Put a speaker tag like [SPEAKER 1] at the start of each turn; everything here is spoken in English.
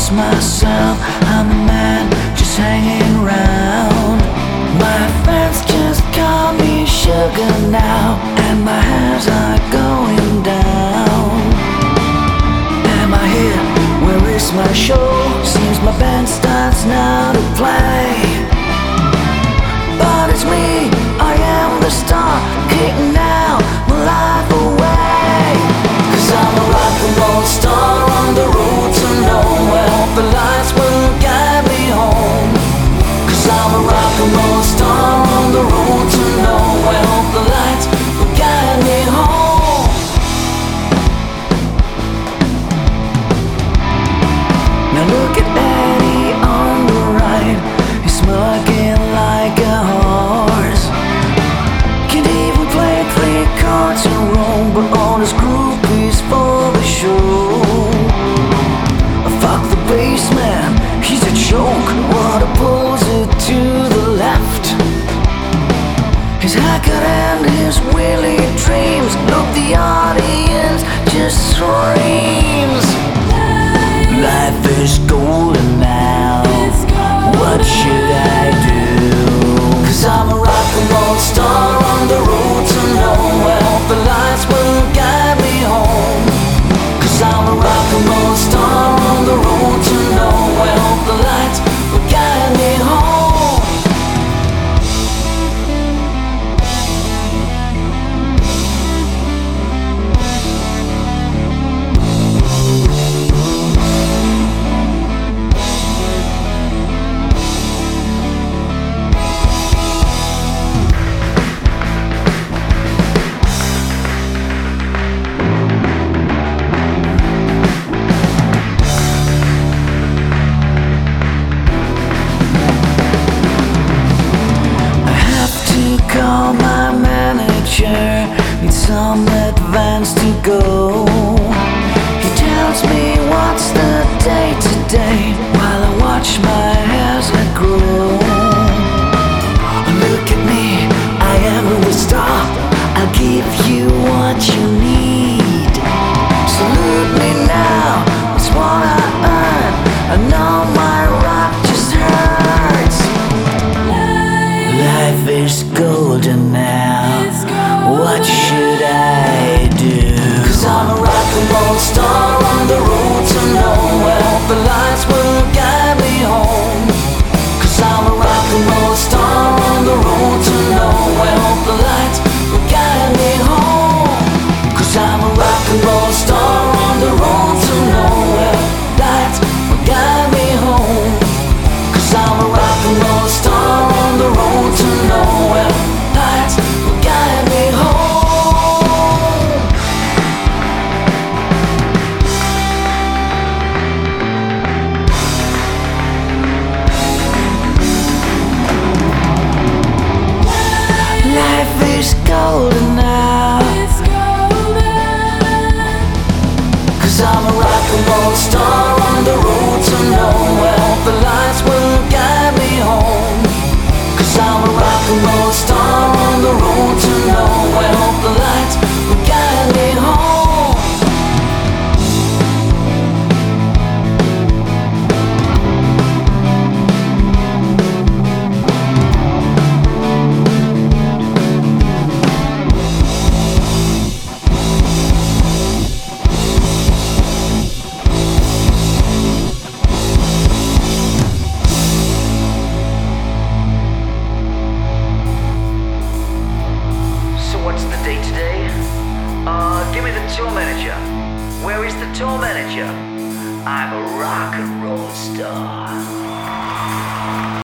[SPEAKER 1] lost myself. I'm a man just hanging around. My friends just call me sugar now, and my hands are going down. Am I here? Where is my show? Seems my band starts now to play. But it's me, I am the star, kicking out my life away. 'Cause I'm a rock and roll star on the road to nowhere. Hope the lights will guide me home. 'Cause I'm a rock and roll star on the road to nowhere. Hope the lights will guide me home. Now look at Eddie on the right. He's smirking like a horse. Can't even play 3 chords in a row, but all his groupies for the show. Fuck the bass man, he's a joke. What a poser to the left. His haircut and his willy dreams. Look, the audience just screams. Life is golden now. What should I do? 'Cause I'm a rock and roll star on the road to nowhere. Hope the lights will guide me home. 'Cause I'm a rock and roll star on the road to nowhere. Hope the lights will guide me home. Call my manager, need some advance to go. He tells me what's the date today, while I watch my hairs that grow. Look at me, I am a star, I'll give you what you need. Salute me now, it's what I earn. I know my rock just hurts. Life is golden now. What should I do? 'Cause I'm a rock and roll star on the road to nowhere. Hope the lights will guide me home. 'Cause I'm a rock and roll star on the road to nowhere. Hope the lights will guide me home. 'Cause I'm a rock and roll star on the road to nowhere. Lights will guide me home. 'Cause I'm a rock and roll star on the road to nowhere. Lights will guide me home. Life is golden now. 'Cause I'm a rock and roll star on the road to nowhere. Hope the lights will guide me home. 'Cause I'm a rock and roll star on the road to nowhere. Hope the lights will guide me home. Give me the tour manager. Where is the tour manager? I'm a rock and roll star.